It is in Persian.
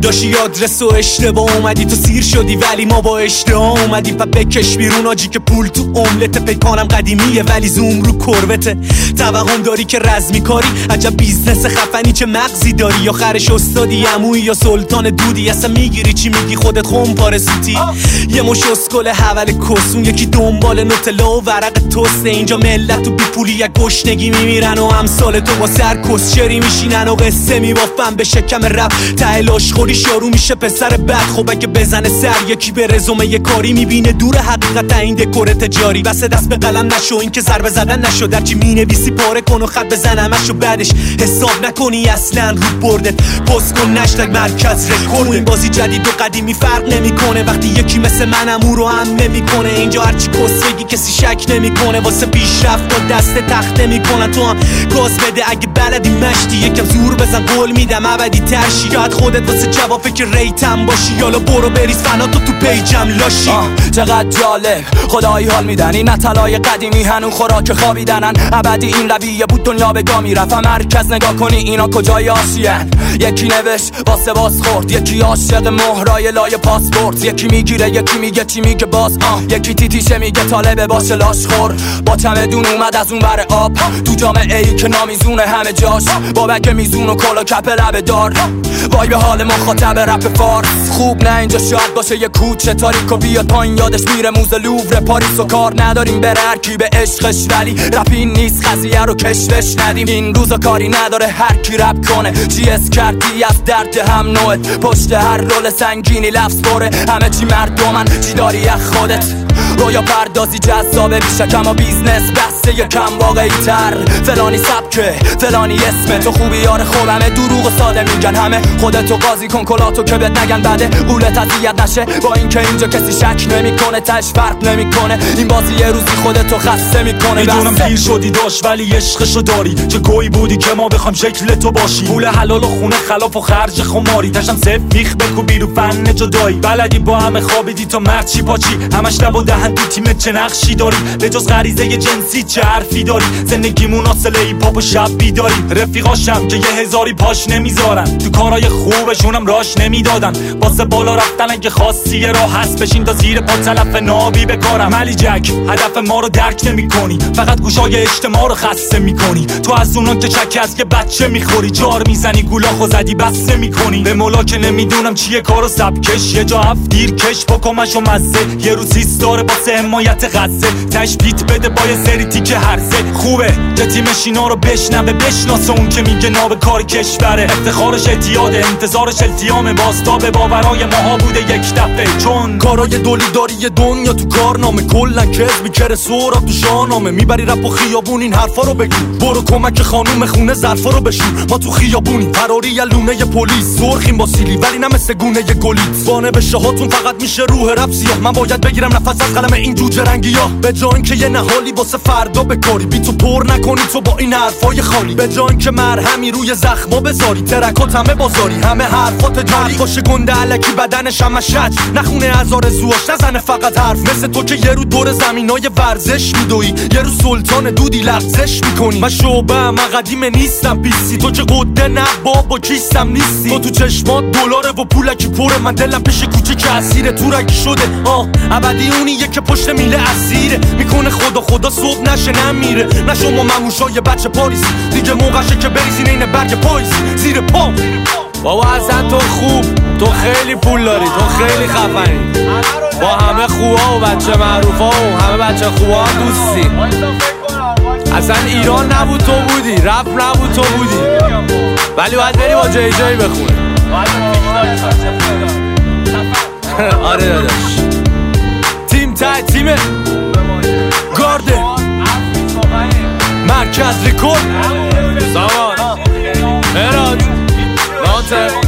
داشتی آدرس و اشتباه اومدی تو سیر شدی ولی ما با اشتباه اومدی پا بکش بیرون آجی که پول تو املت پیکانم قدیمیه ولی زوم رو کروته توهم داری که رزمی کاری عجب بیزنس خفنی چه مغزی داری آخرش استادی عمویی یا سلطان دودی اصلا میگیری چی میگی خودت خمپاره سوتی یه مش اسکل حول کسون یکی دنبال نوتلا و ورق توست اینجا ملت تو بی پولی یک گشنگی میمیرن و امثال تو با سر کسچری میشینن و قصه میبافن به شکم رپ ته لاشخوری شارو میشه پسر بد خب اگه بزنه سر یکی به رزومه یه کاری میبینه دور حقیقت این دکور تجاری بس دست به قلم نشو این که ضربه زدن نشو در چی مینویسی پاره کن و خط بزن همشو بعدش حساب نکنی اصلا رو بردت پست کن نشتگ مرکز رکورد این بازی جدید و قدیمی فرق نمیکنه وقتی یکی مثل منم او رو هم نمیکنه اینجا هرچی کس بگی کسی شک نمیکنه واسه پیشرفت و دست تخت نمیکنن تو هم گاز بده اگه بلدی مشتی یکم زور بزن قول میدم ابدی ترشی شاید خودت واسه جواب فکر ریتم باشی یالا برو بریز فنا تو پیجم لاشی چقدر جالب خدایی حال میدن این نتلای قدیمی هنو خوراک خوابیدنن ابدی این رویه بود دنیا به گا میرفت مرکز نگاه کنی اینا کجای آسیان یکی نوشت واسه باز خورد یکی عاشق مهرای لای پاسپورت یکی میگیره یکی میگه چی میگه باز یکی تیتیشه میگه طالبه باشه لاشخور با چمدون اومد از اون بر آب تو جامعه ای که نامیزونه همه جاش بابک میزون و کلا کپ لبه دار وای به حال مخاطب رپ فارس خوب نه اینجا شاید باشه یه کوچه تاریک و بیاد پایین یادش میره موزه لوور پاریس و کار نداریم بره هر کی به عشقش ولی رپین نیست قضیه رو کشش ندیم این روزا کاری نداره هر کی رپ کنه چی اس کردی از درد هم نوعت پشت هر رول سنگینی لفظ بره همه چی مردمن چی داری از خودت رویا پردازی جذابه بیشه کما بیزنس بسته یکم واقعی تر فلانی سبکه فلانی اسمه تو خوبی یار خوبمه دروغ و ساده میگن همه خودتو قاضی کن کلاتو که بهت نگن بعده قولت اذیت نشه با اینکه اینجا کسی شک نمیکنه تاش فرق نمیکنه این بازی یه روزی خودتو خسته میکنه میدونم پیر شدی داشت ولی عشقشو داری چه گوی بودی که ما بخوام شکل تو باشی پول حلال و خونه خلاف و خرج خماری تاشم صفر میخ بکو بیرو فن جدایی بلدی با همه خوابیدی تا مرد چی پاچی همش لب و دهن تو تیمت چه نقشی داری به جز غریزه جنسی چه حرفی داری زندگیمون اصله ای پاپ و شب بیداری رفیقاشم که یه هزاری پاش نمیذارن تو کارهای خوبشونم راش نمیدادن واسه بالا رفتن اگه خواستی راه هست بشین تا زیر پا تلف نابی بکارم ملی جک هدف ما رو درک نمیکنی فقط گوشای اجتماع رو خسته میکنی تو از اونا که چک از که بچه میخوری جار میزنی گولاخو زدی بس نمیکنی به مولا که نمیدونم چیه کارو سبکش یه جا هفت دیر کش بکمش و مزه یه روز داره واسه حمایت غزه تشبیت بده با یه سری تیکه هرزه خوبه که تیمش اینا رو بشنوه بشناسه اون که میگه ناب کار کشوره افتخارش اعتیاده انتظارش التیامه بازتاب باورای ماها بوده یک دفعه چون کارای دولیداری دنیا تو کارنامه کلا کز میکره سوراب تو شاهنامه میبری رپ و خیابون این حرفا رو بگو برو کمک خانوم خونه ظرفا رو بشور ما تو خیابونیم فراری یا لونه پلیس سرخیم با سیلی ولی نه مثل گونه گلیت بانه بشه هاتون فقط میشه روح رپ سیاه من باید بگیرم نفس از قلم این جوجه رنگی ها به جای اینکه یه نهالی واسه فردا بکاری بی تو پر نکنی تو با این حرفای خالی به جای اینکه مرهمی روی زخما بذاری ترکات همه بازاری همه حرفات جاری باشه گنده الکی بدنش همه شج نخونه از آرزوهاش نزنه فقط حرف مثل تو که یه رو دور زمینای ورزش میدوی یه رو سلطان دودی لغزش میکنی من شعبه من قدیم نیستم بیستی تو که قده نه بابا کیستم نیستی تو چشمات دلاره و پولکی پره من دلم پیش کوچه که اسیر تو رگی شده ابدی اونیه که پشت میله اسیره میکنه خدا صبح نشه نمیره نه شما مموشای بچه پاریسی دیگه موقعشه که بریزین این برگ پاییسی زیر پام بابا اصلا تو خوب تو خیلی پول داری تو خیلی خفنی با همه خوبا و بچه معروفا و همه بچه خوبا هم دوستی اصلا ایران نبود تو بودی رپ نبود تو بودی ولی باید بری با جای جایی بخونه آره داداش تیم گارده مرکز ریکورد زمان مراد ناته